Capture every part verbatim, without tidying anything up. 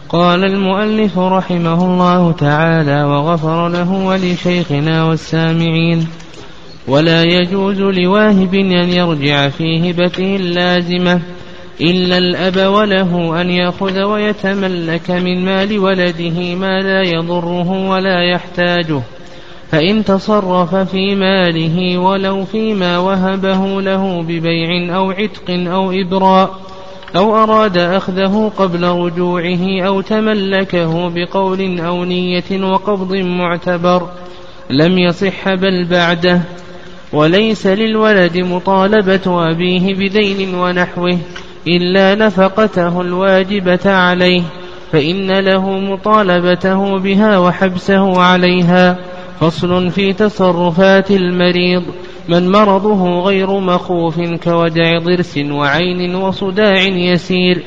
قال المؤلف رحمه الله تعالى وغفر له ولشيخنا والسامعين: ولا يجوز لواهب أن يرجع في هبته اللازمة إلا الأب، وله أن يأخذ ويتملك من مال ولده ما لا يضره ولا يحتاجه، فإن تصرف في ماله ولو فيما وهبه له ببيع أو عتق أو إبراء، أو أراد أخذه قبل رجوعه أو تملكه بقول أو نية وقبض معتبر، لم يصح بل بعده. وليس للولد مطالبة أبيه بدين ونحوه إلا نفقته الواجبة عليه، فإن له مطالبته بها وحبسه عليها. فصل في تصرفات المريض: من مرضه غير مخوف كوجع ضرس وعين وصداع يسير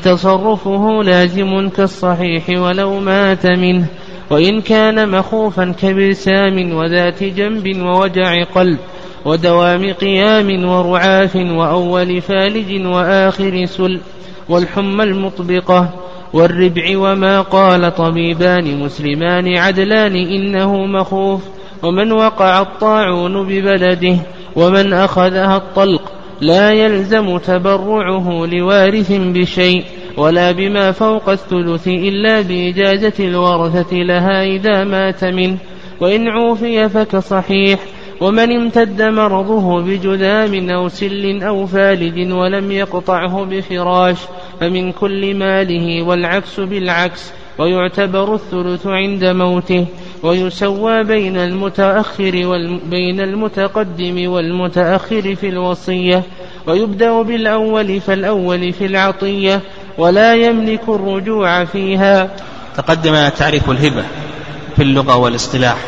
فتصرفه لازم كالصحيح ولو مات منه، وإن كان مخوفا كبرسام وذات جنب ووجع قلب ودوام قيام ورعاف وأول فالج وآخر سل والحمى المطبقة والربع، وما قال طبيبان مسلمان عدلان إنه مخوف، ومن وقع الطاعون ببلده ومن أخذها الطلق لا يلزم تبرعه لوارث بشيء ولا بما فوق الثلث إلا بإجازة الورثة لها إذا مات منه، وإن عوفي فكصحيح. ومن امتد مرضه بجذام أو سل أو فالج ولم يقطعه بفراش فمن كل ماله، والعكس بالعكس، ويعتبر الثلث عند موته، ويسوى بين المتأخر وبين المتقدم والمتأخر في الوصية، ويبدأ بالأول فالأول في العطية، ولا يملك الرجوع فيها. تقدم تعريف الهبة في اللغة والاصطلاح،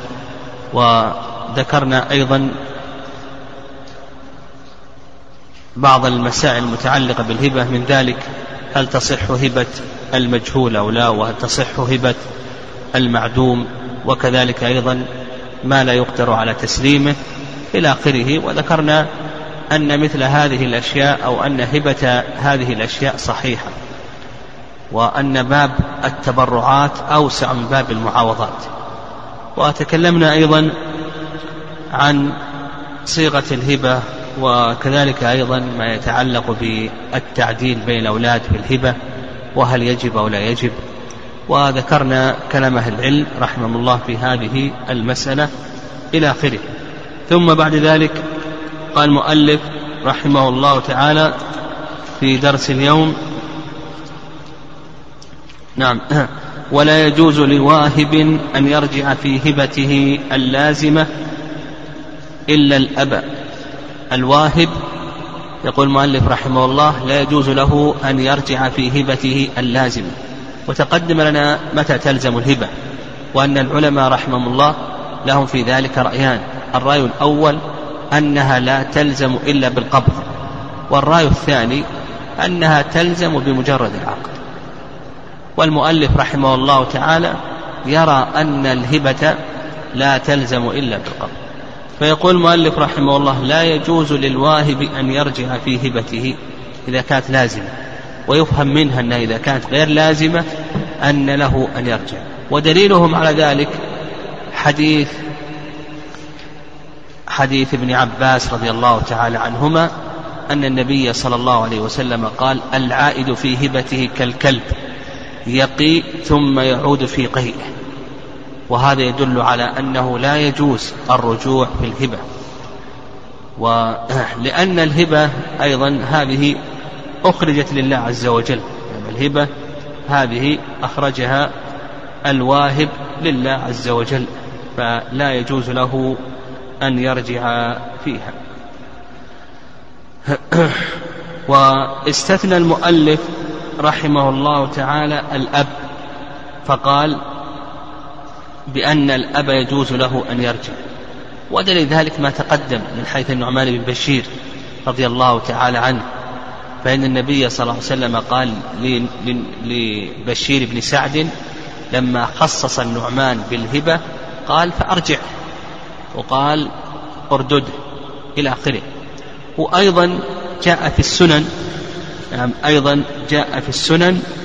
وذكرنا أيضا بعض المسائل المتعلقة بالهبة، من ذلك هل تصح هبة المجهول أو لا، وهل تصح هبة المعدوم، وكذلك أيضا ما لا يقدر على تسليمه إلى آخره. وذكرنا أن مثل هذه الأشياء أو أن هبة هذه الأشياء صحيحة، وأن باب التبرعات أوسع من باب المعاوضات. وتكلمنا أيضا عن صيغة الهبة، وكذلك أيضا ما يتعلق بالتعديل بين الأولاد بالهبة، وهل يجب أو لا يجب. وذكرنا كلام أهل العلم رحمه الله في هذه المسألة إلى آخره. ثم بعد ذلك قال المؤلف رحمه الله تعالى في درس اليوم: نعم ولا يجوز لواهب أن يرجع في هبته اللازمة إلا الأب. الواهب يقول المؤلف رحمه الله لا يجوز له أن يرجع في هبته اللازمة. وتقدم لنا متى تلزم الهبة، وأن العلماء رحمهم الله لهم في ذلك رأيان: الرأي الأول أنها لا تلزم إلا بالقبض، والرأي الثاني أنها تلزم بمجرد العقد. والمؤلف رحمه الله تعالى يرى أن الهبة لا تلزم إلا بالقبض، فيقول المؤلف رحمه الله: لا يجوز للواهب أن يرجع في هبته إذا كانت لازمة، ويفهم منها أنها إذا كانت غير لازمة أن له أن يرجع. ودليلهم على ذلك حديث حديث ابن عباس رضي الله تعالى عنهما أن النبي صلى الله عليه وسلم قال: العائد في هبته كالكلب يقي ثم يعود في قيئه. وهذا يدل على أنه لا يجوز الرجوع في الهبة، ولأن الهبة أيضا هذه أخرجت لله عز وجل، يعني الهبة هذه أخرجها الواهب لله عز وجل، فلا يجوز له أن يرجع فيها. واستثنى المؤلف رحمه الله تعالى الأب، فقال بأن الأب يجوز له أن يرجع. ودليل ذلك ما تقدم من حيث النعمان بن بشير رضي الله تعالى عنه، فإن النبي صلى الله عليه وسلم قال لبشير بن سعد لما خصص النعمان بالهبة قال: فأرجع، وقال: أردده، إلى آخره. وأيضا جاء في السنن، يعني أيضا جاء في السنن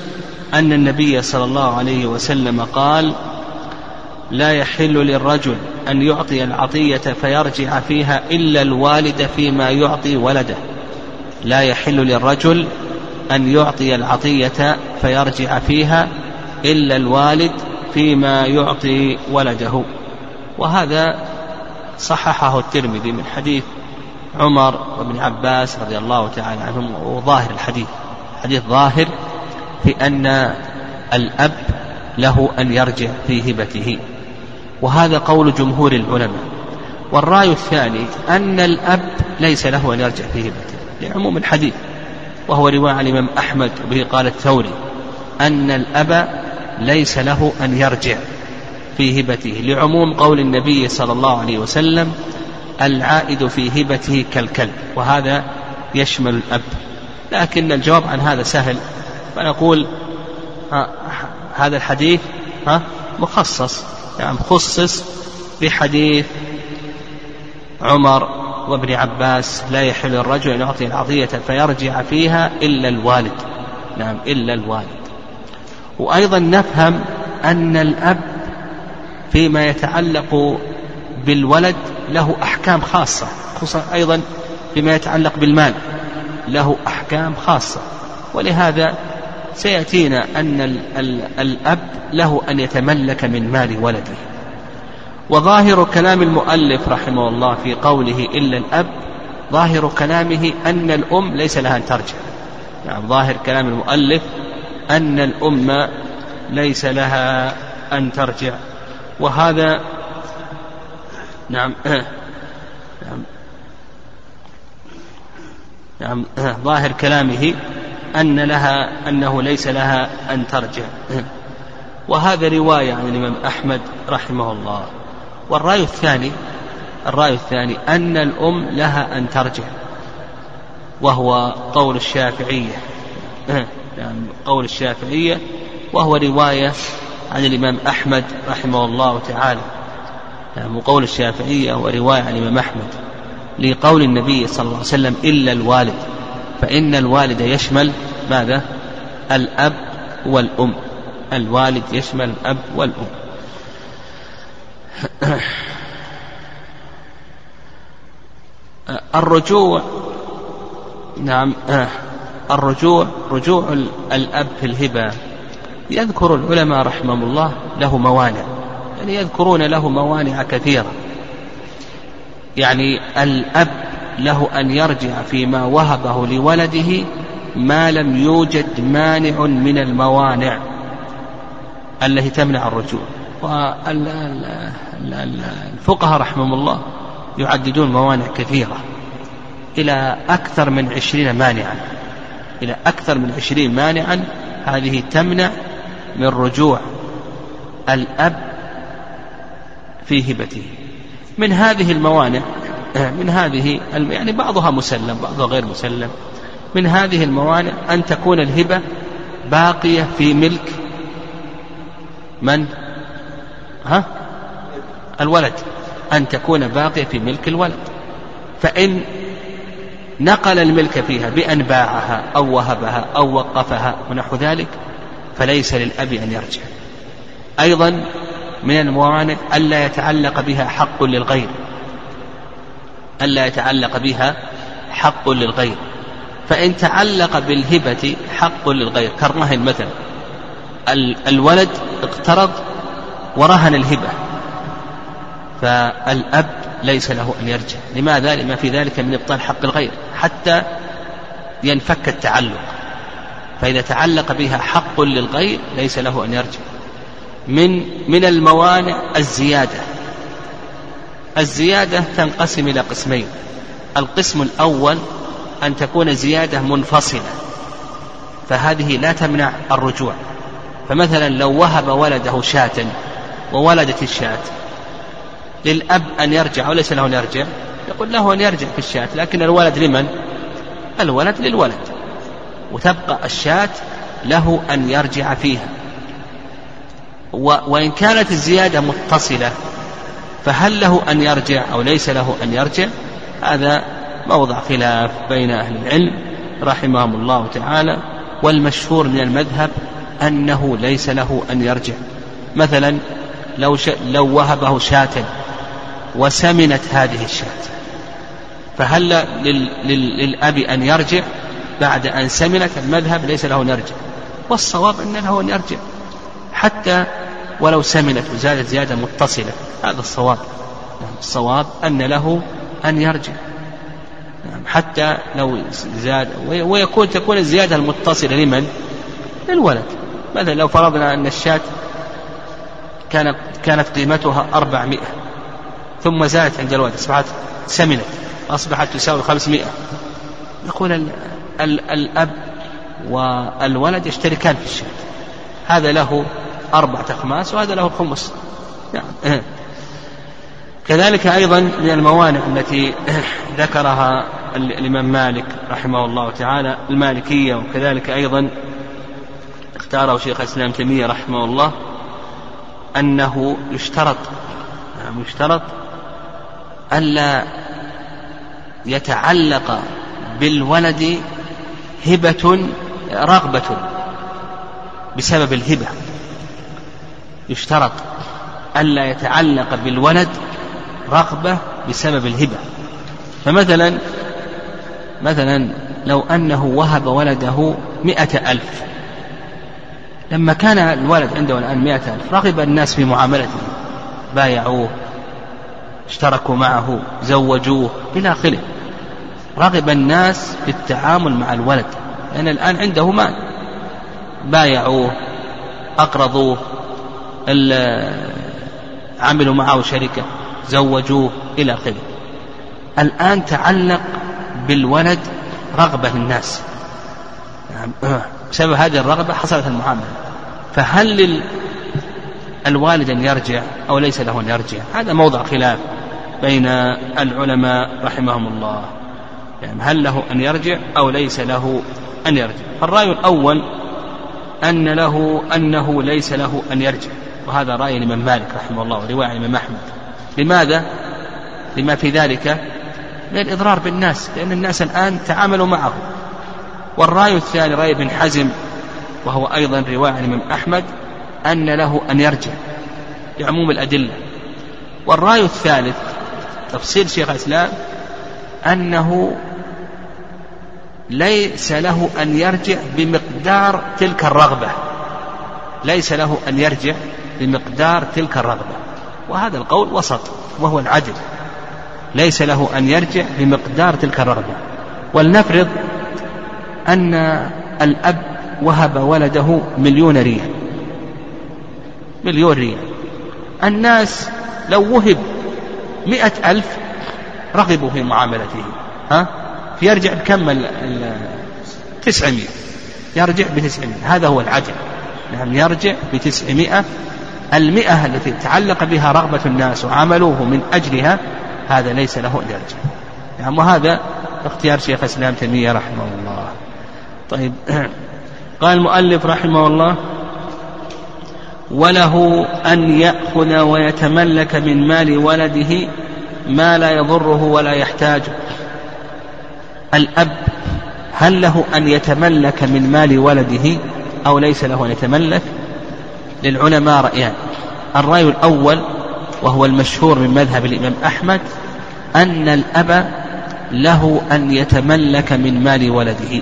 أن النبي صلى الله عليه وسلم قال: لا يحل للرجل أن يعطي العطية فيرجع فيها إلا الوالد فيما يعطي ولده. لا يحل للرجل أن يعطي العطية فيرجع فيها إلا الوالد فيما يعطي ولده. وهذا صححه الترمذي من حديث عمر وابن عباس رضي الله تعالى عنهم. وظاهر الحديث حديث ظاهر في أن الأب له أن يرجع في هبته، وهذا قول جمهور العلماء. والرأي الثاني أن الأب ليس له أن يرجع في هبته لعموم الحديث، وهو رواية عن الإمام أحمد وبه قال الثوري أن الأب ليس له أن يرجع في هبته لعموم قول النبي صلى الله عليه وسلم: العائد في هبته كالكلب. وهذا يشمل الأب، لكن الجواب عن هذا سهل، فنقول هذا الحديث مخصص، يعني خصص بحديث عمر وابن عباس: لا يحل الرجل أن يعطي العطية فيرجع فيها إلا الوالد. نعم، إلا الوالد. وأيضا نفهم أن الأب فيما يتعلق بالولد له أحكام خاصة، خصوصا أيضا فيما يتعلق بالمال له أحكام خاصة. ولهذا سيأتينا أن ال ال الأب له أن يتملك من مال ولده. وظاهر كلام المؤلف رحمه الله في قوله إلا الأب، ظاهر كلامه أن الأم ليس لها أن ترجع. يعني ظاهر كلام المؤلف أن الأم ليس لها أن ترجع، وهذا نعم نعم, نعم ظاهر كلامه أن لها أنه ليس لها أن ترجع، وهذا رواية عن الإمام أحمد رحمه الله. والرأي الثاني الرأي الثاني أن الأم لها أن ترجع، وهو قول الشافعية يعني قول الشافعية وهو رواية عن الإمام أحمد رحمه الله تعالى. يعني قول الشافعية ورواية عن الإمام أحمد لقول النبي صلى الله عليه وسلم: إلا الوالد، فإن الوالد يشمل ماذا؟ الأب والأم. الوالد يشمل الأب والأم. الرجوع نعم الرجوع رجوع الأب في الهبة يذكر العلماء رحمهم الله له موانع، يعني يذكرون له موانع كثيرة. يعني الأب له أن يرجع فيما وهبه لولده ما لم يوجد مانع من الموانع التي تمنع الرجوع. والفقهاء رحمهم الله يعددون موانع كثيرة إلى أكثر من عشرين مانعا إلى أكثر من عشرين مانعا هذه تمنع من رجوع الأب في هبته. من هذه الموانع من هذه يعني بعضها مسلم بعضها غير مسلم. من هذه الموانع أن تكون الهبة باقية في ملك من؟ ها؟ الولد، أن تكون باقية في ملك الولد، فإن نقل الملك فيها بأن باعها أو وهبها أو وقفها ونحو ذلك فليس للأب أن يرجع. أيضا من الموانع ألا يتعلق بها حق للغير ألا يتعلق بها حق للغير فإن تعلق بالهبة حق للغير كالرهن مثلا، الولد اقترض ورهن الهبة فالأب ليس له أن يرجع. لماذا؟ لما في ذلك من إبطال حق الغير حتى ينفك التعلق، فإذا تعلق بها حق للغير ليس له أن يرجع. من من الموانع الزيادة. الزيادة تنقسم إلى قسمين. القسم الأول أن تكون زيادة منفصلة، فهذه لا تمنع الرجوع. فمثلا لو وهب ولده شاة وولدت الشاة، للأب أن يرجع وليس له أن يرجع؟ يقول له أن يرجع في الشاة، لكن الولد لمن؟ الولد للولد، وتبقى الشاة له أن يرجع فيها. وإن كانت الزيادة متصلة فهل له أن يرجع أو ليس له أن يرجع؟ هذا موضع خلاف بين أهل العلم رحمهم الله تعالى. والمشهور من المذهب أنه ليس له أن يرجع. مثلا لو, ش... لو وهبه شاة وسمنت هذه الشاة، فهل لل... لل... للأب أن يرجع بعد أن سمنت؟ المذهب ليس له أن يرجع، والصواب أن له أن يرجع حتى ولو سمنت وزادت زيادة متصلة، هذا الصواب. الصواب أن له أن يرجع حتى لو زاد، ويكون تكون الزيادة المتصلة لمن؟ للولد. مثلا لو فرضنا أن الشاة كانت كانت قيمتها أربعمائة ثم زادت عند الولد أصبحت سمنت أصبحت تساوي خمسمائة، يقول ال ال الأب والولد يشتركان في الشاة، هذا له أربعة أخماس وهذا له خمس. يعني كذلك أيضا من الموانع التي ذكرها الإمام مالك رحمه الله تعالى المالكية، وكذلك أيضا اختاره شيخ الإسلام تيمية رحمه الله، أنه يشترط يشترط ألا يتعلق بالولد هبة رغبة بسبب الهبة، يشترط ألا يتعلق بالولد رغبة بسبب الهبة. فمثلا مثلا لو أنه وهب ولده مئة ألف، لما كان الولد عنده الآن مئة ألف رغب الناس في معاملته، بايعوه، اشتركوا معه، زوجوه إلى آخره، رغب الناس في التعامل مع الولد لأن يعني الآن عنده مال، بايعوه، أقرضوه، عملوا معه شركة، زوجوه إلى آخره. الآن تعلق بالولد رغبة الناس، بسبب هذه الرغبة حصلت المعاملة، فهل للوالد أن يرجع أو ليس له أن يرجع؟ هذا موضع خلاف بين العلماء رحمهم الله، يعني هل له أن يرجع أو ليس له أن يرجع؟ الرأي الأول أن له أنه ليس له أن يرجع، وهذا رأي الإمام مالك رحمه الله ورواية الإمام أحمد. لماذا؟ لما في ذلك من الإضرار بالناس، لأن الناس الآن تعاملوا معه. والرأي الثاني رأي ابن حزم، وهو أيضا رواية الإمام أحمد، أن له أن يرجع لعموم الأدلة. والرأي الثالث تفصيل شيخ الإسلام أنه ليس له أن يرجع بمقدار تلك الرغبة، ليس له أن يرجع بمقدار تلك الرغبة، وهذا القول وسط وهو العدل، ليس له أن يرجع بمقدار تلك الرغبة. ولنفرض أن الأب وهب ولده مليون ريال، مليون ريال، الناس لو وهب مئة ألف رغبوا في معاملته، ها فيرجع بكم؟ تسعمائة، يرجع بتسعمائة، هذا هو العدل. نعم يرجع بتسعمائة، المئة التي تعلق بها رغبة الناس وعملوه من أجلها هذا ليس له أن يرجع. نعم وهذا اختيار شيخ الإسلام تيمية رحمه الله. طيب قال المؤلف رحمه الله: وله أن يأخذ ويتملك من مال ولده ما لا يضره ولا يحتاجه. الأب هل له أن يتملك من مال ولده أو ليس له أن يتملك؟ للعلماء رأيان. الرأي الأول وهو المشهور من مذهب الإمام أحمد أن الأب له أن يتملك من مال ولده،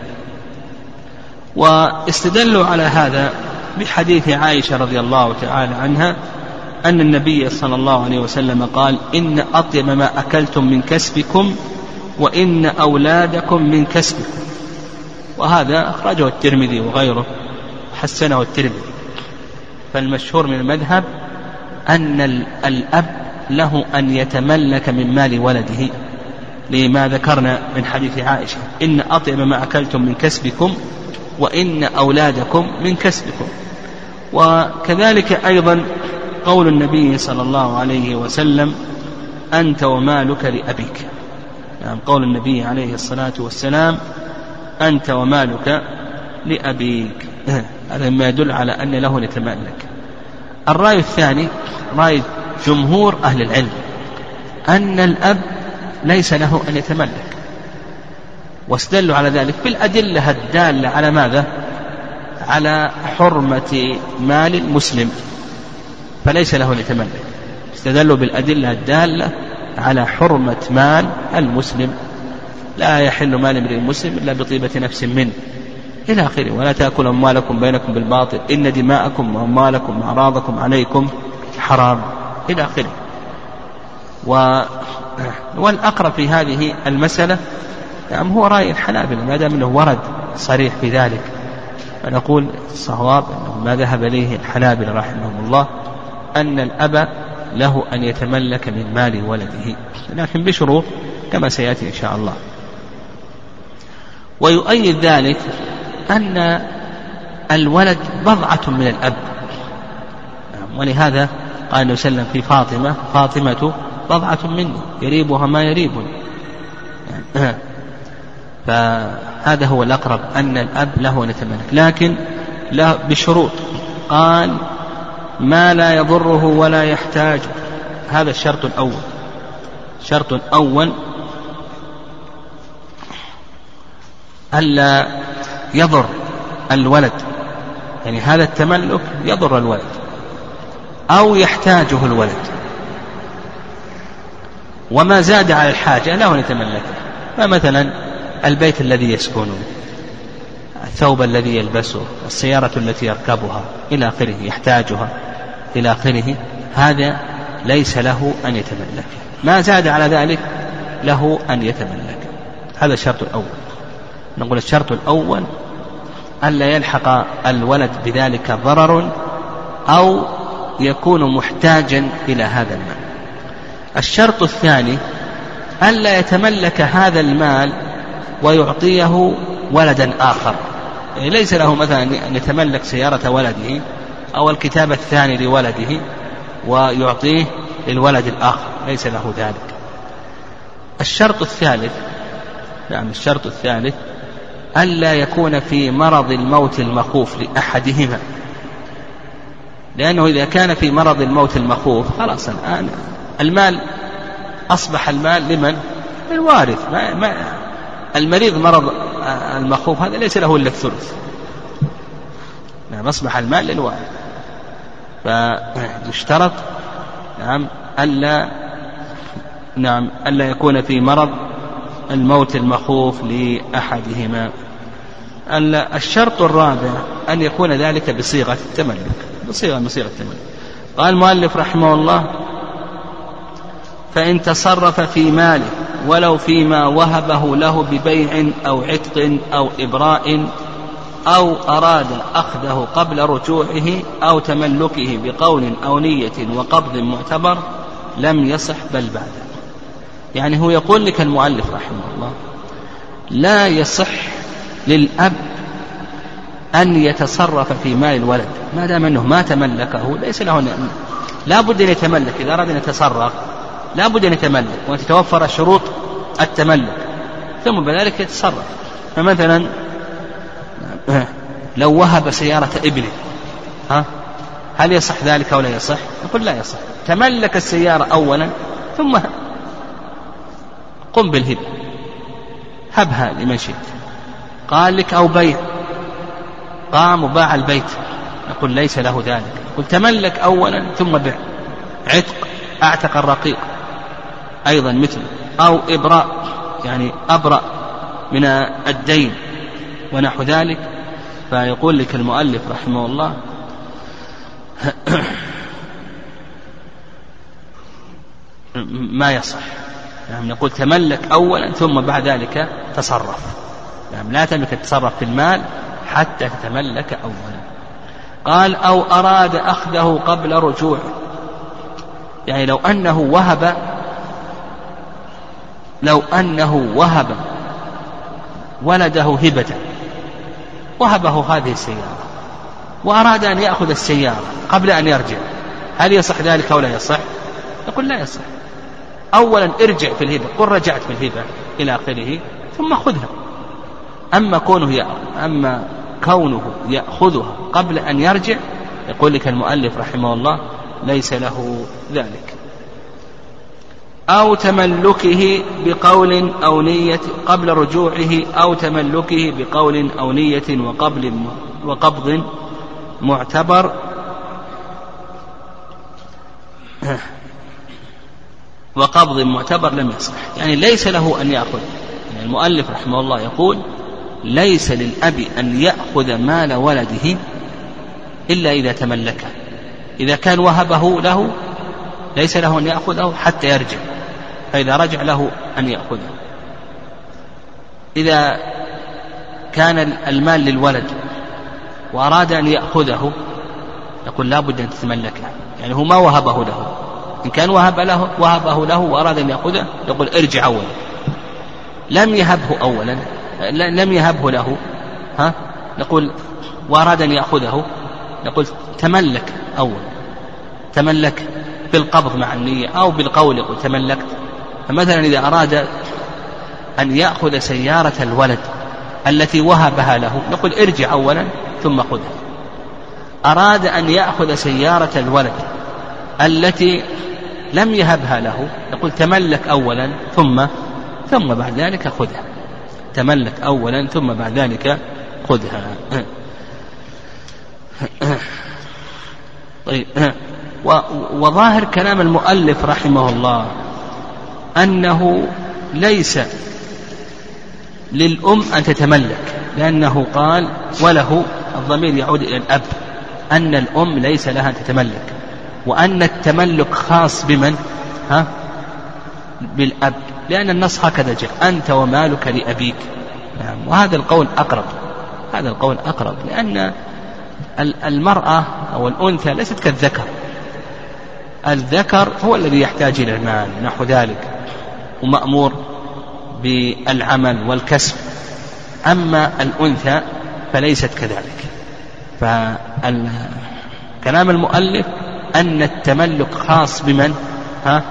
واستدلوا على هذا بحديث عائشة رضي الله تعالى عنها أن النبي صلى الله عليه وسلم قال: إن أطيب ما أكلتم من كسبكم وإن أولادكم من كسبكم. وهذا أخرجه الترمذي وغيره، حسنه الترمذي. فالمشهور من المذهب أن الأب له أن يتملك من مال ولده لما ذكرنا من حديث عائشة: إن أطيب ما أكلتم من كسبكم وإن أولادكم من كسبكم. وكذلك أيضا قول النبي صلى الله عليه وسلم: أنت ومالك لأبيك. يعني قول النبي عليه الصلاة والسلام: أنت ومالك لأبيك، هذا ما يدل على أن له يتملك. الرأي الثاني رأي جمهور أهل العلم أن الأب ليس له أن يتملك، واستدلوا على ذلك بالأدلة الدالة على ماذا؟ على حرمة مال المسلم فليس له أن يتملك. استدلوا بالأدلة الدالة على حرمة مال المسلم، لا يحل مال امرئ مسلم إلا بطيبة نفس منه إلى آخره. ولا تأكلوا أموالكم بينكم بالباطل إن دماءكم وأموالكم وأعراضكم عليكم حرام إلى آخره. و... والأقرب في هذه المسألة يعني هو رأي الحنابلة ما دام أنه ورد صريح في ذلك، فنقول الصواب أنه ما ذهب إليه الحنابلة رحمهم الله أن الأب له أن يتملك من مال ولده، لكن بشروط كما سيأتي إن شاء الله. ويؤيد ذلك أن الولد بضعة من الأب، ولهذا قال النبي صلى الله عليه وسلم في فاطمة فاطمة بضعة مني يريبها ما يريبني. يعني فهذا هو الأقرب أن الأب له أن يتملك، لكن له بشروط. قال ما لا يضره ولا يحتاج، هذا الشرط الأول. الشرط الأول ألا يضر الولد، يعني هذا التملك يضر الولد أو يحتاجه الولد، وما زاد على الحاجة له أن يتملكه. فمثلا البيت الذي يسكنه، الثوب الذي يلبسه، السيارة التي يركبها إلى آخره يحتاجها إلى آخره، هذا ليس له أن يتملك. ما زاد على ذلك له أن يتملك. هذا الشرط الأول. نقول الشرط الأول ألا يلحق الولد بذلك ضرر أو يكون محتاجا إلى هذا المال. الشرط الثاني ألا يتملك هذا المال ويعطيه ولدا آخر، يعني ليس له مثلا أن يتملك سيارة ولده أو الكتاب الثاني لولده ويعطيه للولد الآخر، ليس له ذلك. الشرط الثالث نعم الشرط الثالث ألا يكون في مرض الموت المخوف لأحدهما، لأنه إذا كان في مرض الموت المخوف خلاص الآن المال أصبح المال لمن؟ الوارث. ما ما المريض مرض المخوف هذا ليس له إلا الثلث، نعم أصبح المال للوارث. فيشترط نعم ألا نعم ألا يكون في مرض الموت المخوف لأحدهما. الشرط الرابع أن يكون ذلك بصيغة التملك، بصيغة بصيغة التملك. قال المؤلف رحمه الله فإن تصرف في ماله ولو فيما وهبه له ببيع أو عتق أو إبراء أو أراد أخذه قبل رجوعه أو تملكه بقول أو نية وقبض معتبر لم يصح بل بعده. يعني هو يقول لك المؤلف رحمه الله لا يصح للأب أن يتصرف في مال الولد ما دام أنه ما تملكه، ليس له لا بد أن يتملك. إذا أراد أن يتصرف لا بد أن يتملك وتتوفر شروط التملك، ثم بذلك يتصرف. فمثلا لو وهب سيارة ابنه ها هل يصح ذلك أو لا يصح؟ نقول لا يصح. تملك السيارة أولا ثم قم بالهبة، هبها لمن شئت. قال لك أو بيع، قام وباع البيت، نقول ليس له ذلك. نقول تملك أولا ثم بيع. عتق، أعتق الرقيق أيضا مثل، أو إبراء يعني أبرأ من الدين ونحو ذلك. فيقول لك المؤلف رحمه الله ما يصح. يعني نقول تملك أولا ثم بعد ذلك تصرف، يعني لا تملك التصرف في المال حتى تتملك أولا. قال أو أراد أخذه قبل رجوعه، يعني لو أنه وهب لو أنه وهب ولده هبة، وهبه هذه السيارة وأراد أن يأخذ السيارة قبل أن يرجع، هل يصح ذلك أو لا يصح؟ نقول لا يصح. أولا ارجع في الهبة، قل رجعت في الهبة إلى آخره ثم خذها. أما كونه يأخذ أما كونه يأخذها قبل أن يرجع، يقول لك المؤلف رحمه الله ليس له ذلك. أو تملكه بقول أو نية قبل رجوعه، أو تملكه بقول أو نية وقبل وقبض معتبر وقبض معتبر لم يصح. يعني ليس له أن يأخذ، يعني المؤلف رحمه الله يقول ليس للأب أن يأخذ مال ولده إلا إذا تملكه. إذا كان وهبه له ليس له أن يأخذه حتى يرجع، فإذا رجع له أن يأخذه. إذا كان المال للولد وأراد أن يأخذه يقول لا بد أن تتملكه، يعني هو ما وهبه له. إن كان وهب له وهبه له وأراد أن يأخذه يقول ارجع أولا. لم يهبه أولا لم يهبه له ها نقول وأراد أن يأخذه نقول تملك أولا، تملك بالقبض مع النية أو بالقول يقول تملكت. فمثلا إذا أراد أن يأخذ سيارة الولد التي وهبها له نقول ارجع أولا ثم خذها. أراد أن يأخذ سيارة الولد التي لم يهبها له نقول تملك أولا ثم ثم بعد ذلك خذها. تملك أولا ثم بعد ذلك خذها. طيب، وظاهر كلام المؤلف رحمه الله أنه ليس للأم أن تتملك، لأنه قال وله، الضمير يعود إلى الأب، أن الأم ليس لها أن تتملك، وأن التملك خاص بمن؟ ها؟ بالأب، لأن النص هكذا جاء أنت ومالك لأبيك. نعم. وهذا القول أقرب، هذا القول أقرب، لأن المرأة أو الأنثى ليست كالذكر. الذكر هو الذي يحتاج إلى المال نحو ذلك، ومأمور بالعمل والكسب، أما الأنثى فليست كذلك. فكلام المؤلف أن التملك خاص بمن؟ ها؟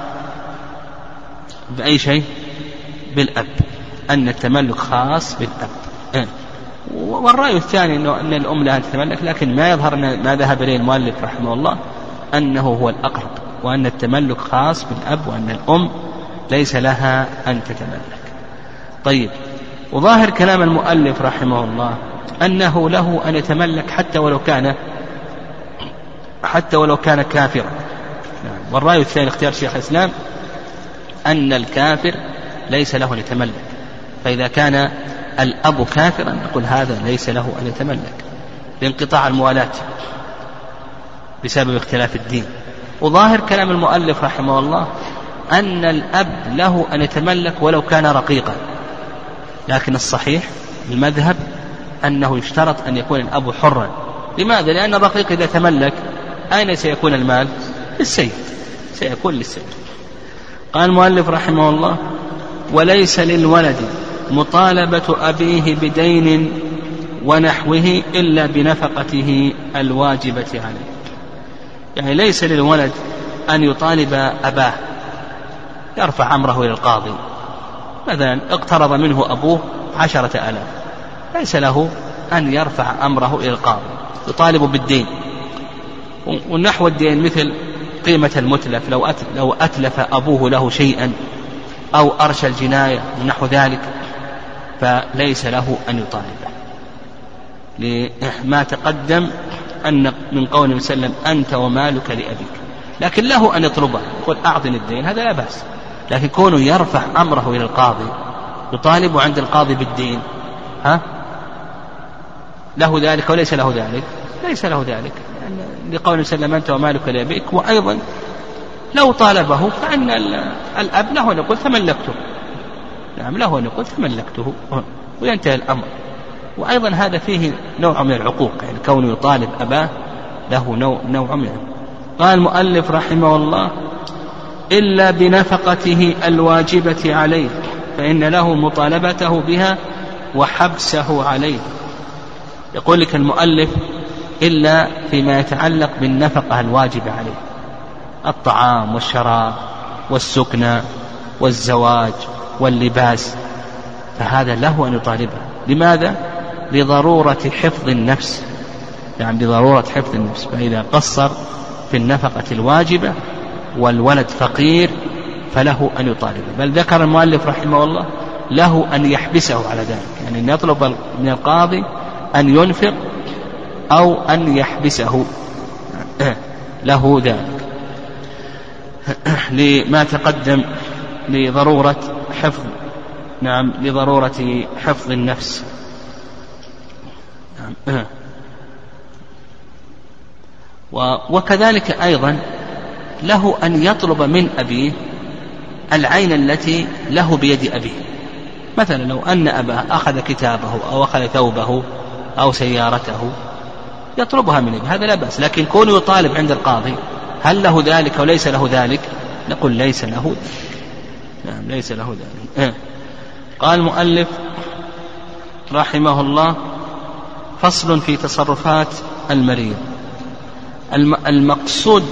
بأي شيء؟ بالأب، أن التملك خاص بالأب. والرأي الثاني أنه أن الأم لها تتملك، لكن ما يظهر ما ذهب إليه المؤلف رحمه الله أنه هو الأقرب، وأن التملك خاص بالأب، وأن الأم ليس لها أن تتملك. طيب، وظاهر كلام المؤلف رحمه الله أنه له أن يتملك حتى ولو كان حتى ولو كان كافرا. والرأي الثاني اختيار شيخ الإسلام أن الكافر ليس له أن يتملك، فإذا كان الأب كافرا نقول هذا ليس له أن يتملك لانقطاع الموالاة بسبب اختلاف الدين. وظاهر كلام المؤلف رحمه الله أن الأب له أن يتملك ولو كان رقيقا، لكن الصحيح المذهب أنه يشترط أن يكون الأب حرا. لماذا؟ لأن الرقيق إذا تملك أين سيكون المال؟ للسيد، سيكون للسيد. قال المؤلف رحمه الله وليس للولد مطالبة أبيه بدين ونحوه إلا بنفقته الواجبة عليه. يعني ليس للولد أن يطالب أباه، يرفع أمره إلى القاضي، مثلا اقترض منه أبوه عشرة ألاف، ليس له أن يرفع أمره إلى القاضي يطالب بالدين. ونحو الدين مثل قيمة المتلف، لو لو أتلف أبوه له شيئا أو أرشى الجناية ونحو ذلك فليس له أن يطالبه، لما تقدم أن من قول وسلم أنت ومالك لأبيك. لكن له أن يطلبه، يقول أعطني الدين، هذا لا بأس. لكن كونه يرفع أمره إلى القاضي يطالب عند القاضي بالدين، ها له ذلك وليس له ذلك؟ ليس له ذلك، يعني لقول وسلم أنت ومالك لأبيك. وأيضا لو طالبه فأن الأب له أن يقول تملكته، نعم له أن يقول تملكته وينتهي الأمر. وأيضا هذا فيه نوع من العقوق، يعني كونه يطالب أباه له نوع, نوع منه. قال المؤلف رحمه الله إلا بنفقته الواجبة عليه، فإن له مطالبته بها وحبسه عليه. يقول لك المؤلف إلا فيما يتعلق بالنفقة الواجبة عليه، الطعام والشراب والسكنى والزواج واللباس، فهذا له أن يطالبه. لماذا؟ لضرورة حفظ النفس، يعني لضرورة حفظ النفس. فإذا قصر في النفقة الواجبة والولد فقير فله أن يطالبه. بل ذكر المؤلف رحمه الله له أن يحبسه على ذلك، يعني أن يطلب من القاضي أن ينفق أو أن يحبسه له ذلك لما تقدم لضرورة حفظ نعم لضرورة حفظ النفس. نعم. وكذلك أيضا له أن يطلب من أبيه العين التي له بيد أبيه. مثلا لو أن أباه أخذ كتابه أو أخذ ثوبه أو سيارته يطلبها من أبيه، هذا لا بأس. لكن كونه يطالب عند القاضي هل له ذلك أو ليس له ذلك، نقول ليس له ذلك. نعم ليس له ذلك. قال المؤلف رحمه الله: فصل في تصرفات المريض. المقصود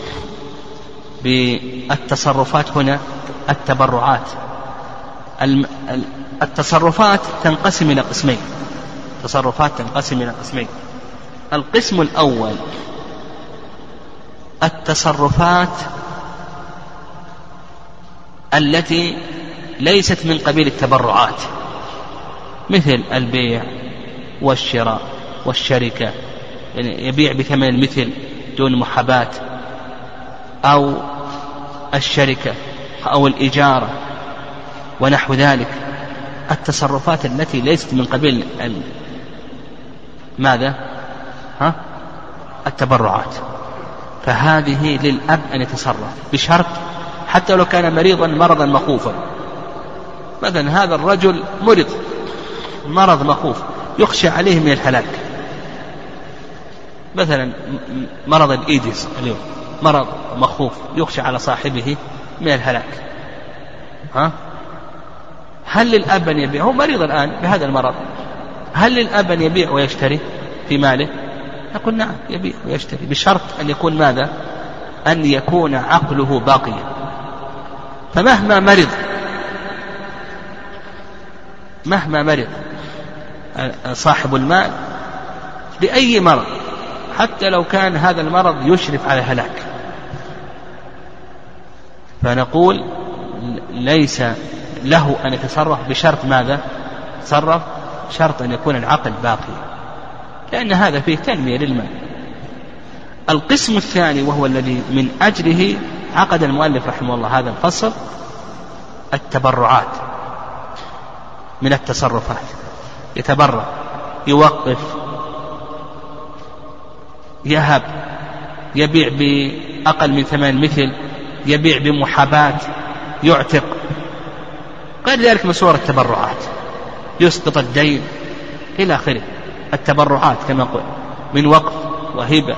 بالتصرفات هنا التبرعات. التصرفات تنقسم إلى قسمين. تصرفات تنقسم إلى قسمين. القسم الأول التصرفات التي ليست من قبيل التبرعات، مثل البيع والشراء والشركة، يعني يبيع بثمن المثل دون محاباة، أو الشركة أو الإجارة ونحو ذلك. التصرفات التي ليست من قبيل ماذا؟ ها؟ التبرعات، فهذه للأب أن يتصرف بشرط حتى لو كان مريضا مرضا مخوفا. مثلا هذا الرجل مرض مرض مخوف يخشى عليه من الهلاك، مثلا مرض الإيدز اليوم مرض مخوف يخشى على صاحبه من الهلاك. ها؟ هل للأب أن يبيع؟ هو مريض الآن بهذا المرض، هل للأب أن يبيع ويشتري في ماله؟ نقول نعم يبيع ويشتري بشرط أن يكون ماذا؟ أن يكون عقله باقيا. فمهما مرض مهما مرض صاحب المال بأي مرض، حتى لو كان هذا المرض يشرف على هلاك، فنقول ليس له أن يتصرف بشرط ماذا؟ تصرف شرط أن يكون العقل باقي، لأن هذا فيه تنمية للمال. القسم الثاني وهو الذي من أجله عقد المؤلف رحمه الله هذا الفصل: التبرعات من التصرفات. يتبرع، يوقف، يهب، يبيع بأقل من ثمن المثل، يبيع بمحاباة، يعتق، غير ذلك من صور التبرعات، يسقط الدين إلى آخره. التبرعات كما قلت من وقف وهبة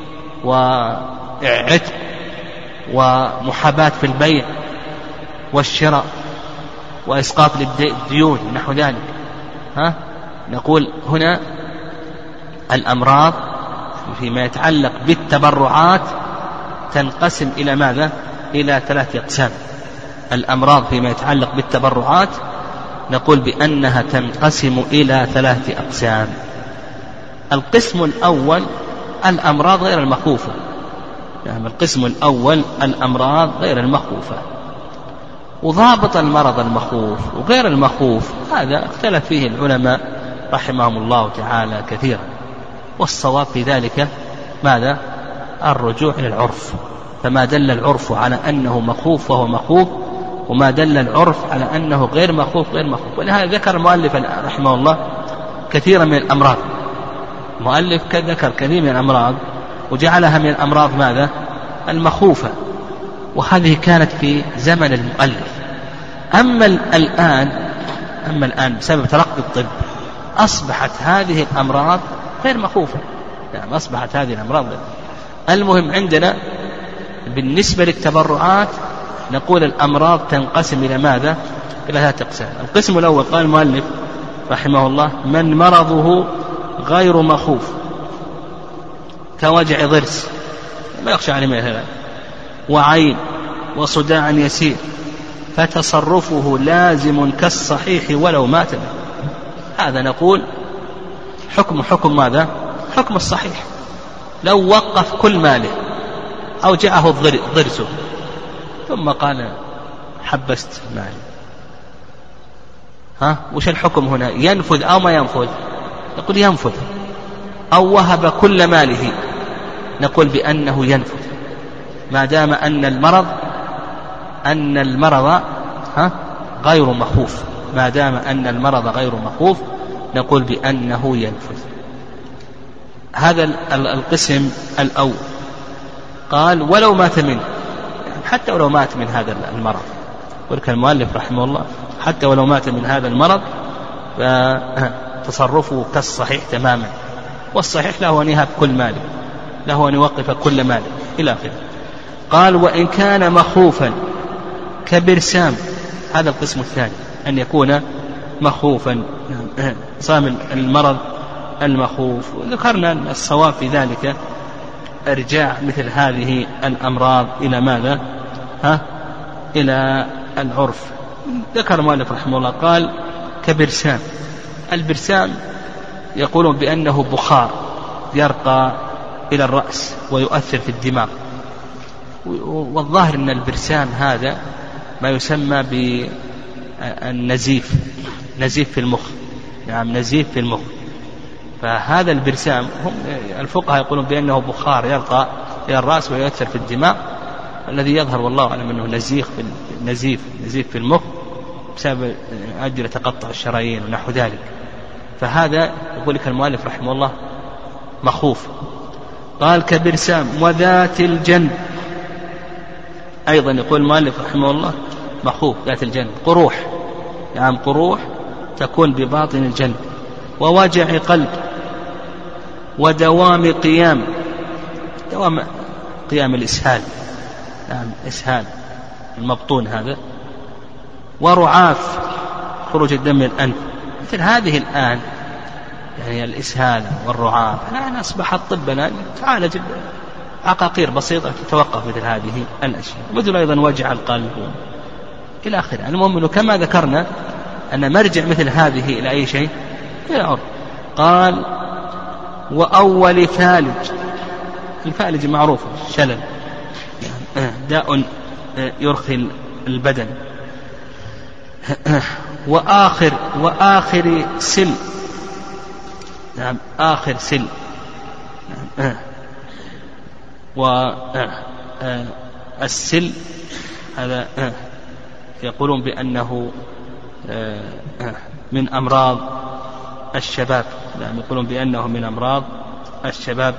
وعتق ومحاباة في البيع والشراء وإسقاط للديون نحو ذلك. ها؟ نقول هنا الأمراض فيما يتعلق بالتبرعات تنقسم إلى ماذا؟ إلى ثلاث أقسام. الأمراض فيما يتعلق بالتبرعات نقول بأنها تنقسم إلى ثلاث أقسام. القسم الأول الأمراض غير المخوفة، يعني القسم الأول الأمراض غير المخوفة. وضابط المرض المخوف وغير المخوف هذا اختلف فيه العلماء رحمهم الله تعالى كثيرا، والصواب في ذلك ماذا؟ الرجوع إلى العرف. فما دل العرف على أنه مخوف فهو مخوف، وما دل العرف على أنه غير مخوف غير مخوف. ولهذا ذكر المؤلف رحمه الله كثيرا من الأمراض. المؤلف ذكر كثير من الأمراض وجعلها من الأمراض ماذا؟ المخوفة، وهذه كانت في زمن المؤلف. أما الآن أما الآن بسبب ترقي الطب أصبحت هذه الأمراض غير مخوفة، يعني أصبحت هذه الأمراض غير. المهم عندنا بالنسبة للتبرعات نقول الأمراض تنقسم إلى ماذا؟ إلى ثلاثة أقسام. القسم الأول قال المؤلف رحمه الله: من مرضه غير مخوف كوجع ضرس ما يخشى عليه من الهلاك، وعين، وصداع يسير، فتصرفه لازم كالصحيح ولو مات. هذا نقول حكم حكم ماذا؟ حكم الصحيح. لو وقف كل ماله أوجعه الضرس ثم قال حبست مالي، ها وش الحكم هنا؟ ينفذ أو ما ينفذ؟ نقول ينفذ. أو وهب كل ماله نقول بأنه ينفذ، ما دام أن المرض أن المرض ها غير مخوف، ما دام أن المرض غير مخوف نقول بأنه ينفذ. هذا القسم الأول. قال ولو مات منه، يعني حتى ولو مات من هذا المرض، ولك المؤلف رحمه الله حتى ولو مات من هذا المرض فتصرفه كالصحيح تماما، والصحيح له أن يهب كل ماله، له أن يوقف كل ماله إلى آخره. قال وإن كان مخوفا كبرسام، هذا القسم الثاني، أن يكون مخوفا صام المرض المخوف. وذكرنا الصواب في ذلك ارجاع مثل هذه الأمراض إلى ماذا؟ ها؟ إلى العرف. ذكر المؤلف رحمه الله قال كبرسام. البرسام يقولون بأنه بخار يرقى إلى الرأس ويؤثر في الدماغ، والظاهر أن البرسام هذا ما يسمى بالنزيف، نزيف في المخ، نعم نزيف في المخ. فهذا البرسام هم الفقهاء يقولون بأنه بخار يرقى إلى الرأس ويؤثر في الدماغ، الذي يظهر والله أعلم أنه نزيف في نزيف نزيف في المخ بسبب أجل تقطع الشرايين ونحو ذلك. فهذا يقول لك المؤلف رحمه الله مخوف. قال كبرسام وذات الجنب، أيضا يقول المؤلف رحمه الله مخوف ذات الجنب. قروح، يعني قروح تكون بباطن الجنب، ووجع قلب، ودوام قيام، دوام قيام الإسهال، يعني إسهال المبطون هذا، ورعاف خروج الدم من الأنف. مثل هذه الآن يعني الإسهال والرعاف الآن أصبحت طبنا تعالج عقاقير بسيطة تتوقف مثل هذه الأشياء، مثل أيضا وجع القلب إلى آخره. المهم أنه كما ذكرنا أن مرجع مثل هذه إلى أي شيء إلى عرف. قال وأول فالج، الفالج معروف شلل، داء يرخي البدن. وآخر وآخر سل، نعم آخر سل. والسل هذا يقولون بأنه من أمراض الشباب، يعني يقولون بأنه من أمراض الشباب،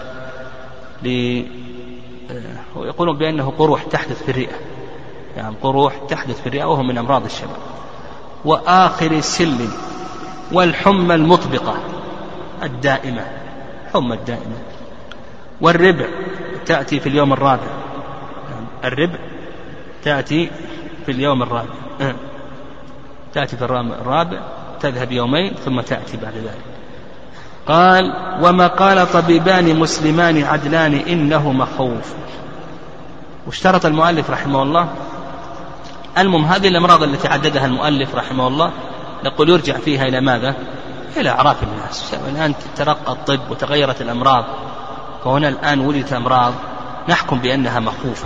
ويقولون بأنه قروح تحدث في الرئة، يعني قروح تحدث في الرئة وهو من أمراض الشباب. وآخر سل، والحمى المطبقة الدائمة، حمى الدائمة. والربع تأتي في اليوم الرابع، الربع تأتي في اليوم الرابع، تأتي في الرابع تذهب يومين ثم تأتي بعد ذلك. قال وما قال طبيبان مسلمان عدلان إنه مخوف. واشترط المؤلف رحمه الله، المهم هذه الأمراض التي عددها المؤلف رحمه الله نقول يرجع فيها إلى ماذا؟ إلى أعراف الناس. الآن ترقى الطب وتغيرت الأمراض، فهنا الآن ولدت أمراض نحكم بأنها مخوفة.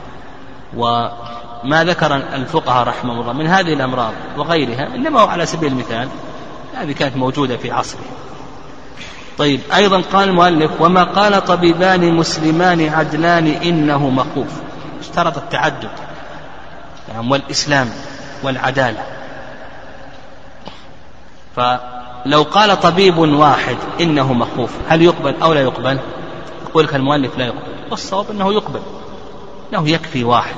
وما ذكر الفقهاء رحمه الله من هذه الأمراض وغيرها إنما هو على سبيل المثال هذه كانت موجودة في عصره. طيب أيضا قال المؤلف وما قال طبيبان مسلمان عدلان إنه مخوف. اشترط التعدد يعني والإسلام والعدالة. فلو قال طبيب واحد إنه مخوف هل يقبل أو لا يقبل؟ يقول لك المؤلف لا يقبل، والصواب أنه يقبل، أنه يكفي واحد.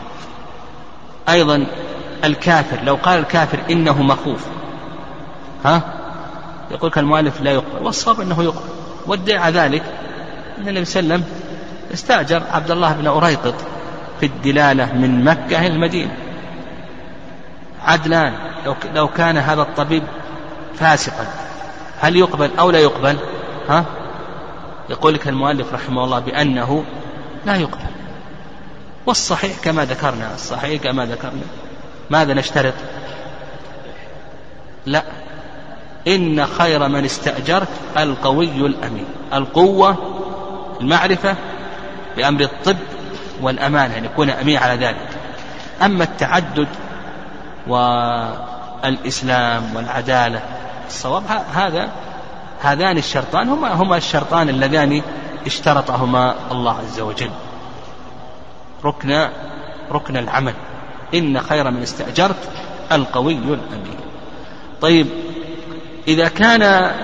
أيضا الكافر لو قال الكافر إنه مخوف ها يقول لك المؤلف لا يقبل، والصواب أنه يقبل. وادعى ذلك أن النبي صلى الله عليه وسلم استأجر عبد الله بن أريقط في الدلالة من مكة إلى المدينة عدلان. لو كان هذا الطبيب فاسقا هل يقبل أو لا يقبل؟ ها يقول لك المؤلف رحمه الله بأنه لا يقبل. والصحيح كما ذكرنا، الصحيح كما ذكرنا ماذا نشترط؟ لا، إن خير من استأجرت القوي الأمين. القوة المعرفة بأمر الطب والأمانة أن يكون أمين على ذلك. أما التعدد والإسلام والعدالة الصواب هذا هذان الشرطان هما, هما الشرطان اللذان اشترطهما الله عز وجل، ركن ركن العمل، إن خير من استأجرت القوي الأمين. طيب إذا كان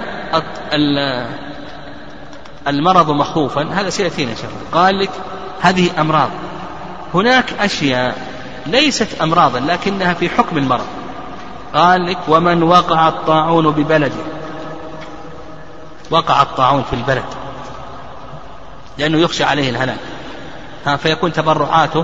المرض مخوفا، هذا سيأتينا إن شاء الله. قال لك هذه أمراض، هناك أشياء ليست أمراضا لكنها في حكم المرض. قال لك ومن وقع الطاعون ببلده، وقع الطاعون في البلد لأنه يخشى عليه الهلاك، ها فيكون تبرعاته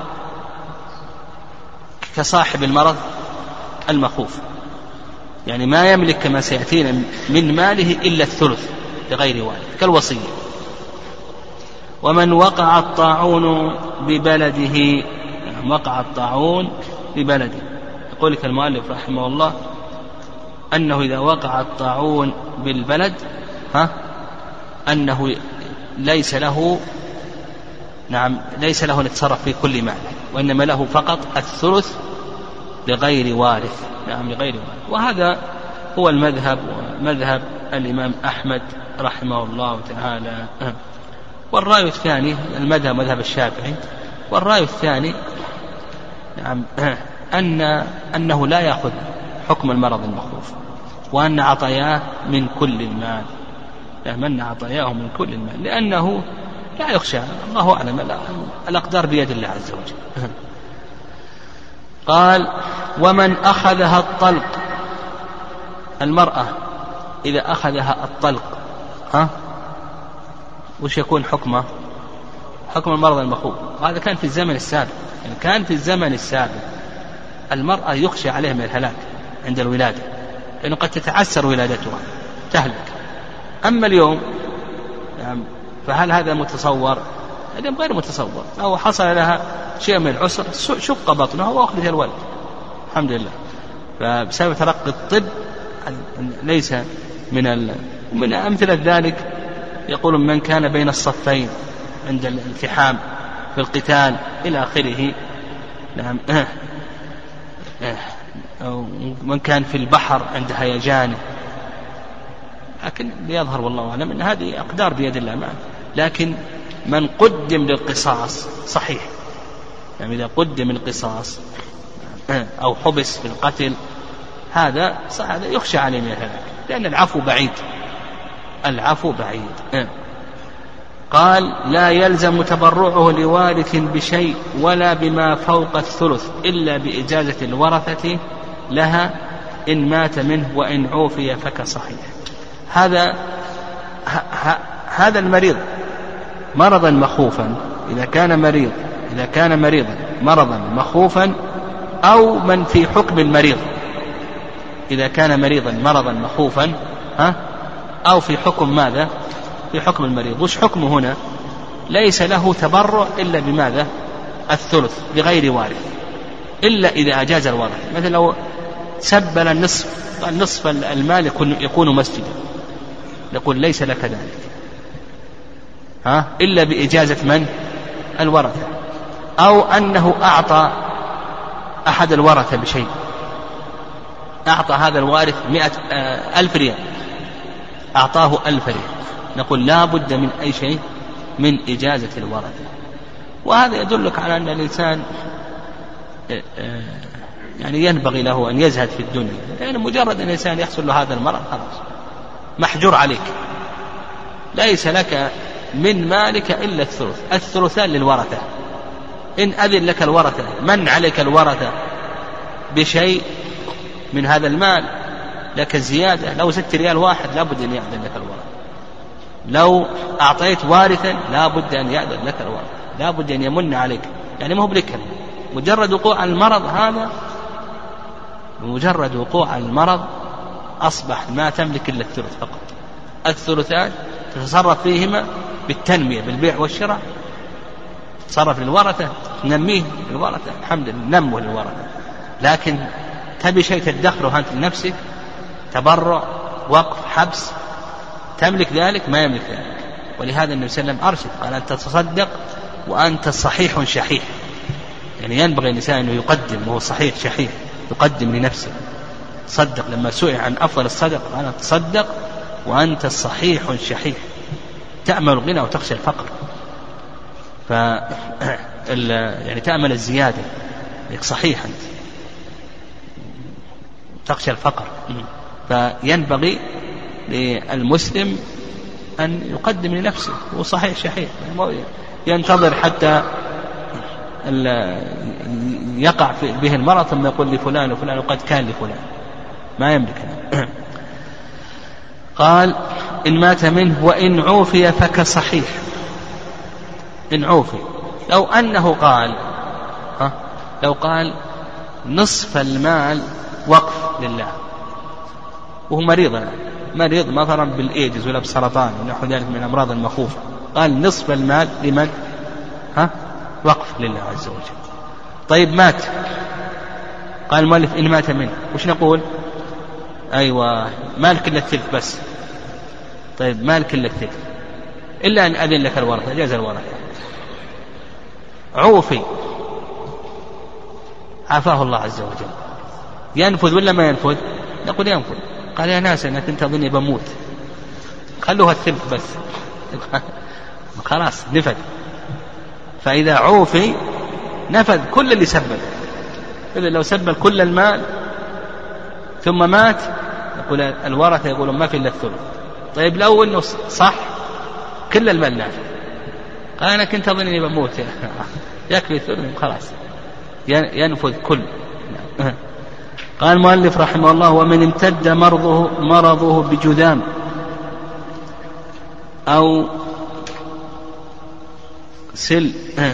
كصاحب المرض المخوف، يعني ما يملك كما سيأتينا من ماله إلا الثلث لغير والد كالوصية. ومن وقع الطاعون ببلده، وقع الطاعون ببلده، يقول لك المؤلف رحمه الله أنه إذا وقع الطاعون بالبلد ها أنه ليس له نعم ليس له أن يتصرف في كل مال، وإنما له فقط الثلث لغير وارث، نعم لغير وارث. وهذا هو المذهب، ومذهب الإمام أحمد رحمه الله تعالى. والرأي الثاني المذهب مذهب الشافعي، والرأي الثاني نعم أن أنه لا يأخذ حكم المرض المخوف، وأن عطاياه من كل المال، من عطاياه من كل المال، لأنه لا يخشى، الله أعلم، الأقدار بيد الله عز وجل. قال ومن أخذها الطلق، المرأة إذا أخذها الطلق ها وش يكون حكمه؟ حكم المرض المخوف. هذا كان في الزمن السابق، يعني كان في الزمن السابق المرأة يخشى عليها من الهلاك عند الولادة، لأنه قد تتعسر ولادتها تهلك. أما اليوم يعني فهل هذا متصور؟ اليوم غير متصور. أو حصل لها شيء من العسر شق بطنها وأخذت الولد الحمد لله. فبسبب ترقي الطب ليس من ال... من أمثلة ذلك يقول من كان بين الصفين عند الالتحام في القتال إلى آخره، نعم، أو من كان في البحر عند هيجانه، لكن يظهر والله أعلم أن هذه أقدار بيد الله معه. لكن من قدم للقصاص صحيح، يعني إذا قدم القصاص أو حبس في القتل هذا هذا يخشى عليه من الهلاك، لأن العفو بعيد، العفو بعيد. قال لا يلزم تبرعه لوارث بشيء ولا بما فوق الثلث إلا بإجازة الورثة لها إن مات منه وإن عوفي فكصحيح. هذا هذا المريض مرضا مخوفا، إذا كان مريض إذا كان مريضا مرضا مخوفا أو من في حكم المريض، إذا كان مريضا مرضا مخوفا ها أو في حكم ماذا؟ في حكم المريض. وش حكمه هنا؟ ليس له تبرع إلا بماذا؟ الثلث لغير وارث، إلا إذا أجاز الورث. مثلا لو سبل النصف، قال نصف المال يكون, يكون مسجدا، يقول ليس لك ذلك ها إلا بإجازة من؟ الورثة. أو أنه أعطى أحد الورثة بشيء، أعطى هذا الوارث مئة ألف ريال، أعطاه ألف ريال، نقول لا بد من أي شيء من إجازة الورثة. وهذا يدلك على أن الإنسان يعني ينبغي له أن يزهد في الدنيا، لأن مجرد أن الإنسان يحصل له هذا المرض خلاص محجور عليك، ليس لك من مالك إلا الثلث، الثلثان للورثة. إن أذن لك الورثة من عليك الورثة بشيء من هذا المال لك زيادة، لو ست ريال واحد لا بد أن يأذن لك الورثة، لو أعطيت وارثا لا بد أن يأذن لك الورثة، لا بد أن يمن عليك، يعني ما هو بلك مجرد وقوع المرض. هذا مجرد وقوع المرض أصبح ما تملك إلا الثلث فقط، الثلثان تتصرف فيهما بالتنمية بالبيع والشراء، تصرف للورثة نميه للورثة الحمد لله نمه للورثة. لكن تبي شيء تدخره أنت لنفسك، تبرع وقف حبس، تملك ذلك ما يملك ذلك. ولهذا النبي صلى الله عليه وسلم أرشد قال أن تتصدق وأنت صحيح شحيح، يعني ينبغي الإنسان أنه يقدم وهو صحيح شحيح، يقدم لنفسه. تصدق لما سئل عن أفضل الصدق قال تصدق وأنت صحيح شحيح تأمل الغنى وتخشى الفقر، ف يعني تأمل الزيادة، صحيح أنت تخشى الفقر. فينبغي للمسلم أن يقدم لنفسه وصحيح شحيح، ينتظر حتى يقع به المرض ثم يقول لفلان وفلان وقد كان لفلان، ما يملك. قال إن مات منه وإن عوفي فكصحيح. إن عوفي، لو أنه قال ها لو قال نصف المال وقف لله وهو مريض مريض مثلا بالإيدز ولا بسرطان ونحو ذلك من الأمراض المخوفة، قال نصف المال لمن؟ ها وقف لله عز وجل. طيب مات، قال المؤلف إن مات منه، وش نقول؟ أيوة مالك إلا الثلث بس. طيب مالك إلا الثلث إلا أن أذن لك الورثة، جاز الورثة. عوفي عافاه الله عز وجل، ينفذ ولا ما ينفذ؟ نقول ينفذ. قال يا ناس أنا كنت أظني بموت، خلوها الثلث بس. خلاص نفذ. فإذا عوفي نفذ كل اللي سبب. إذا لو سبب كل المال ثم مات يقول الورثة يقولون ما في إلا الثلث. طيب لو إنه صح كل المال نافذ، قال أنا كنت أظنني بموت يكفي الثلث، خلاص ينفذ كل. قال المؤلف رحمه الله ومن امتد مرضه مرضه بجذام أو سل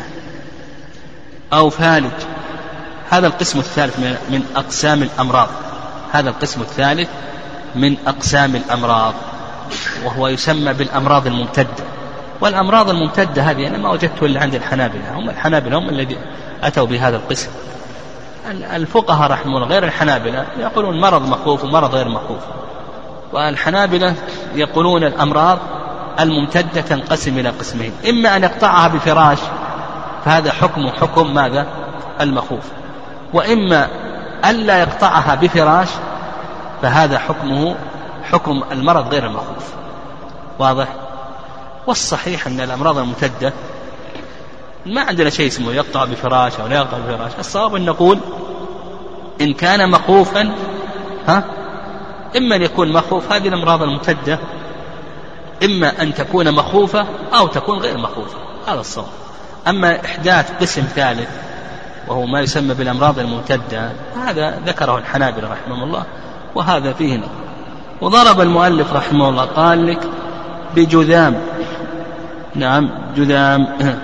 أو فالج، هذا القسم الثالث من أقسام الأمراض. هذا القسم الثالث من أقسام الأمراض، وهو يسمى بالأمراض الممتدة. والأمراض الممتدة هذه أنا ما وجدت إلا عند الحنابلة، هم الحنابلة هم الذين أتوا بهذا القسم. الفقهاء رحمه الله غير الحنابلة يقولون مرض مخوف ومرض غير مخوف، والحنابلة يقولون الأمراض الممتدة تنقسم إلى قسمين: إما أن يقطعها بفراش فهذا حكم حكم ماذا؟ المخوف، وإما ألا يقطعها بفراش فهذا حكمه حكم المرض غير المخوف. واضح؟ والصحيح أن الأمراض الممتدة ما عندنا شيء اسمه يقطع بفراش أو لا يقطع بفراش. الصواب أن نقول إن كان مخوفا ها إما أن يكون مخوف، هذه الأمراض الممتدة إما أن تكون مخوفة أو تكون غير مخوفة، هذا الصواب. أما إحداث قسم ثالث وهو ما يسمى بالأمراض الممتدة هذا ذكره الحنابلة رحمه الله، وهذا فيه نظر. وضرب المؤلف رحمه الله قال لك بجذام. نعم جذام.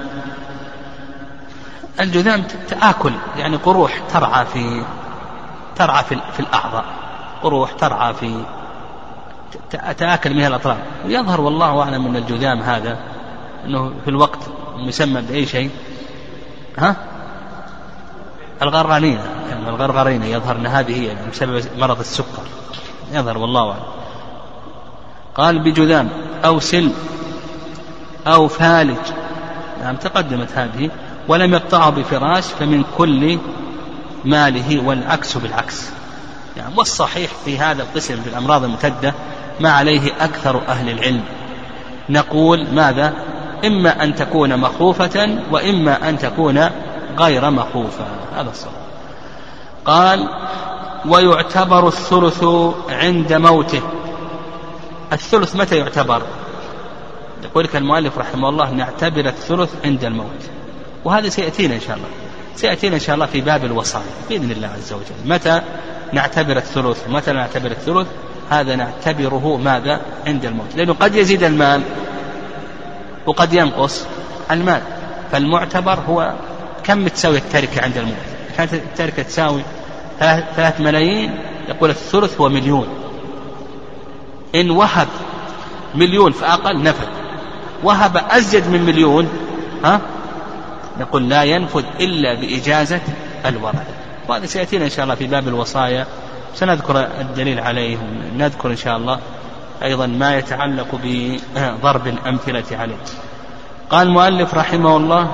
الجذام تآكل، يعني قروح ترعى في ترعى في, في الأعضاء، قروح ترعى في تآكل منها الأطراف. ويظهر والله أعلم من الجذام هذا أنه في الوقت مسمى بأي شيء ها الغرغرينة، يعني الغرغرينة يظهر أن هذه هي يعني بسبب مرض السكر، يظهر والله أعلم. قال بجذام أو سل أو فالج، نعم تقدمت هذه. ولم يقطعه بفراش فمن كل ماله، والعكس بالعكس. يعني والصحيح في هذا القسم في الأمراض الممتدة ما عليه أكثر أهل العلم، نقول ماذا؟ إما أن تكون مخوفة وإما أن تكون غير مخوفة، هذا الصحيح. قال ويعتبر الثلث عند موته. الثلث متى يعتبر؟ يقول لك المؤلف رحمه الله نعتبر الثلث عند الموت، وهذا سيأتينا إن شاء الله سيأتينا إن شاء الله في باب الوصايا بإذن الله عز وجل. متى نعتبر الثلث ومتى نعتبر الثلث؟ هذا نعتبره ماذا؟ عند الموت، لأنه قد يزيد المال وقد ينقص المال. فالمعتبر هو كم تساوي التركة عند الموت. كانت التركة تساوي ثلاث ملايين يقول الثلث هو مليون. إن وهب مليون فأقل نفذ، وهب أزيد من مليون ها نقول لا ينفذ إلا بإجازة الورثة. وهذا سيأتينا إن شاء الله في باب الوصايا، سنذكر الدليل عليه، ونذكر إن شاء الله أيضا ما يتعلق بضرب الأمثلة عليه. قال المؤلف رحمه الله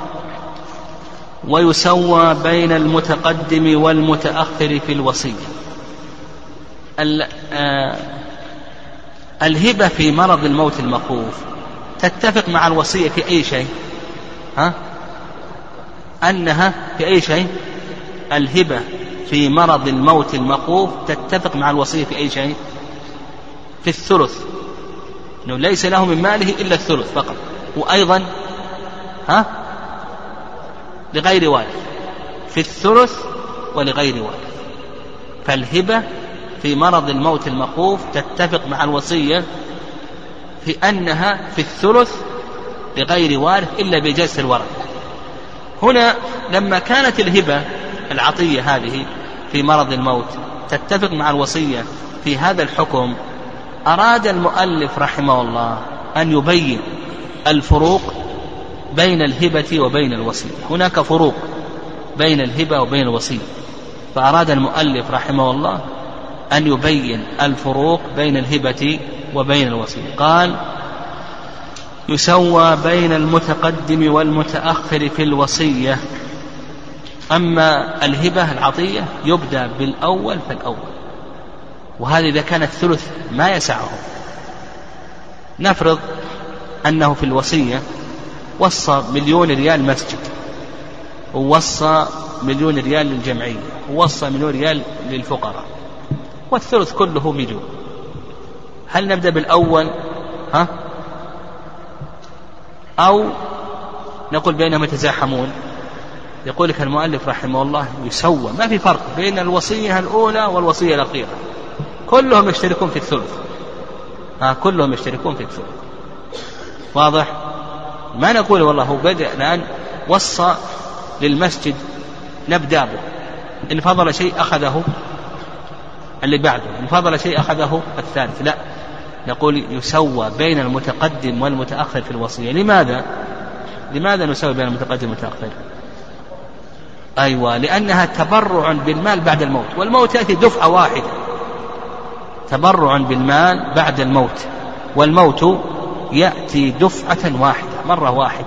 ويسوى بين المتقدم والمتأخر في الوصية. الهبة في مرض الموت المخوف تتفق مع الوصية في أي شيء؟ ها؟ أنها في أي شيء؟ الهبة في مرض الموت المخوف تتفق مع الوصية في أي شيء؟ في الثلث، إنه ليس له من ماله إلا الثلث فقط، وأيضا ها لغير وارث، في الثلث ولغير وارث. فالهبة في مرض الموت المخوف تتفق مع الوصية في أنها في الثلث لغير وارث إلا بإجازة الورثة. هنا لما كانت الهبة العطية هذه في مرض الموت تتفق مع الوصية في هذا الحكم، أراد المؤلف رحمه الله أن يبين الفروق بين الهبة وبين الوصية. هناك فروق بين الهبة وبين الوصية، فأراد المؤلف رحمه الله أن يبين الفروق بين الهبة وبين الوصية. قال: يسوى بين المتقدم والمتأخر في الوصية. أما الهبة العطية يبدأ بالأول فالأول، وهذا إذا كان الثلث ما يسعه. نفرض أنه في الوصية وصى مليون ريال مسجد، ووصى مليون ريال للجمعية، ووصى مليون ريال للفقراء، والثلث كله مليون. هل نبدأ بالأول ها أو نقول بينهم يتزاحمون؟ يقول لك المؤلف رحمه الله يسوى، ما في فرق بين الوصية الأولى والوصية الأخيرة، كلهم يشتركون في الثلث. ها كلهم يشتركون في الثلث. واضح؟ ما نقول والله هو بدأ الآن وصى للمسجد نبدأ به، إن فضل شيء أخذه اللي بعده، إن فضل شيء أخذه الثالث. لا، نقول يسوى بين المتقدم والمتأخر في الوصية. لماذا؟ لماذا نسوي بين المتقدم والمتأخر؟ أيوة، لأنها تبرع بالمال بعد الموت، والموت يأتي دفعة واحدة، تبرع بالمال بعد الموت، والموت يأتي دفعة واحدة مرة واحدة.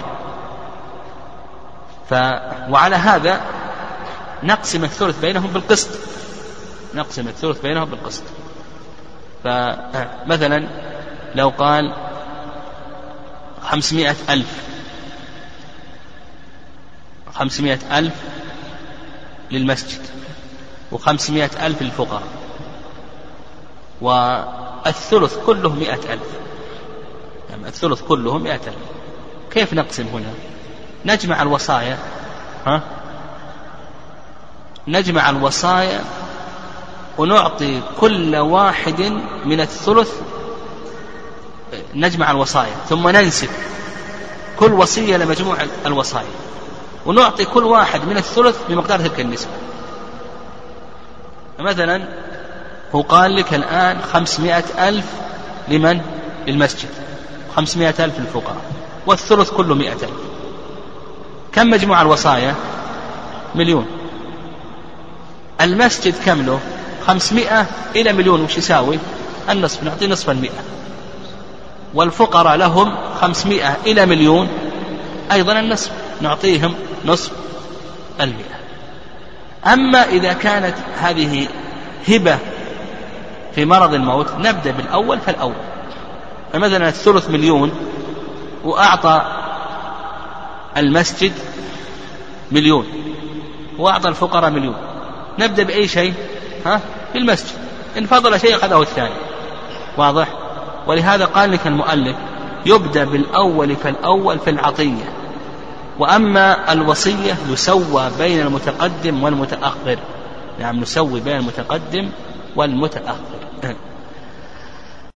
ف... وعلى هذا نقسم الثلث بينهم بالقسط، نقسم الثلث بينهم بالقسط. فمثلا لو قال خمسمائة ألف خمسمائة ألف للمسجد وخمسمائة ألف للفقراء، والثلث كله مئة ألف، يعني الثلث كله مئة ألف. كيف نقسم هنا؟ نجمع الوصايا، ها؟ نجمع الوصايا ونعطي كل واحد من الثلث، نجمع الوصايا ثم ننسب كل وصية لمجموع الوصايا، ونعطي كل واحد من الثلث بمقدار تلك النسبة. مثلا هو قال لك الآن خمسمائة ألف لمن؟ للمسجد، خمسمائة ألف للفقراء، والثلث كله مئة ألف. كم مجموع الوصايا؟ مليون. المسجد كم له؟ خمسمائة إلى مليون، وش يساوي؟ النصف، نعطي نصف المئة. والفقراء لهم خمسمائة إلى مليون، أيضا النصف، نعطيهم نصف المئة. أما إذا كانت هذه هبة في مرض الموت نبدأ بالأول فالأول. فمثلا الثلث مليون وأعطى المسجد مليون وأعطى الفقراء مليون، نبدأ بأي شيء؟ ها؟ بالمسجد، إن فضل شيء أخذه الثاني. واضح؟ ولهذا قال لك المؤلف يبدأ بالأول فالأول في العطية، وأما الوصية يسوى بين المتقدم والمتأخر. نعم، نسوي بين المتقدم والمتأخر.